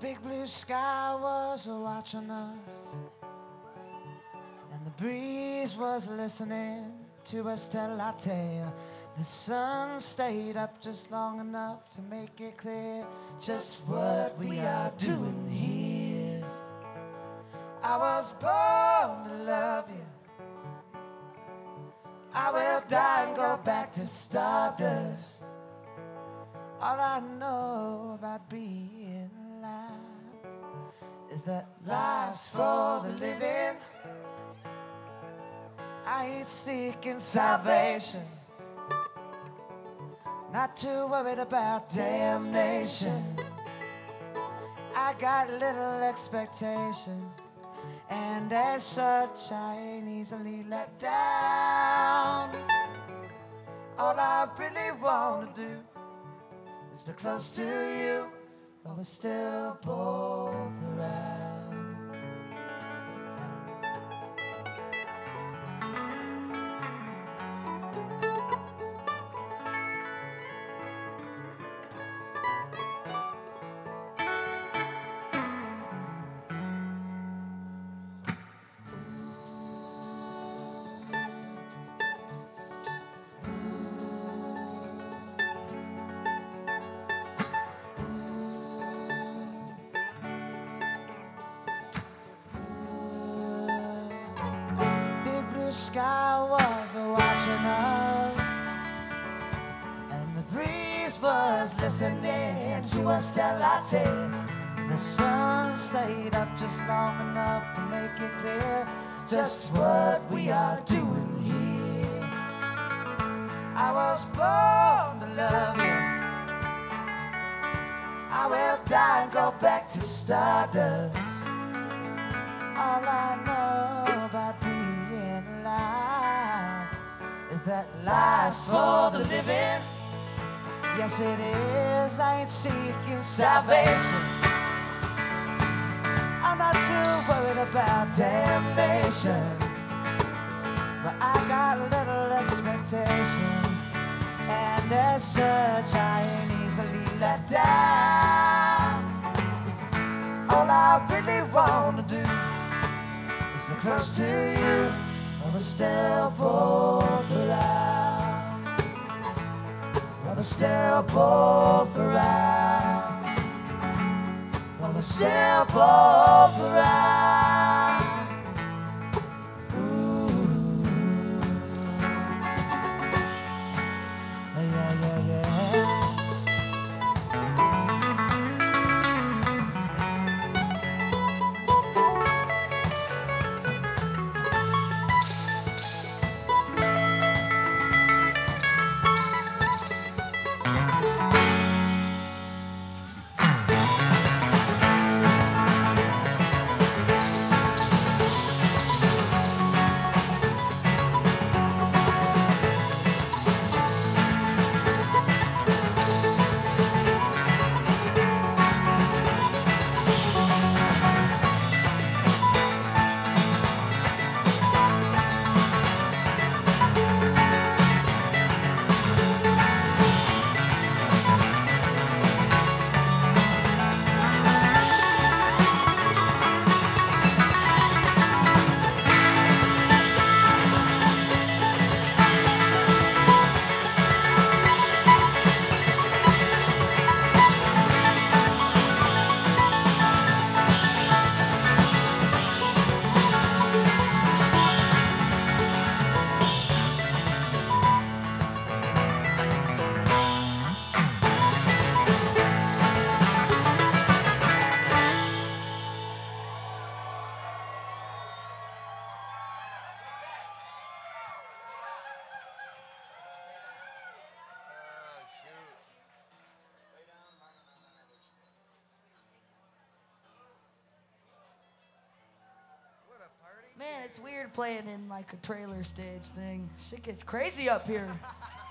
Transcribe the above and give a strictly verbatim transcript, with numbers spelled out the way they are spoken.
big blue sky was watching us, and the breeze was listening to us tell our tale. The sun stayed up just long enough to make it clear just what we are doing here. I was born to love you. I will die and go back to stardust. All I know about being alive is that life's for the living. I ain't seeking salvation, not too worried about damnation. I got little expectation, and as such I ain't easily let down. All I really want to do is be close to you, but we're still both around. Sky was watching us, and the breeze was listening to us tell our tale. The sun stayed up just long enough to make it clear just what we are doing here. I was born to love you. I will die and go back to stardust. All I know about being alive is that life's for the living. Yes, it is. I ain't seeking salvation. I'm not too worried about damnation, but I got a little expectation, and as such I ain't easily let down. All I really want to do is be close to you, but we're still both around. But we're still both around. But we're still both around. Ooh. Yeah, yeah, yeah. Man, it's weird playing in like a trailer stage thing. Shit gets crazy up here.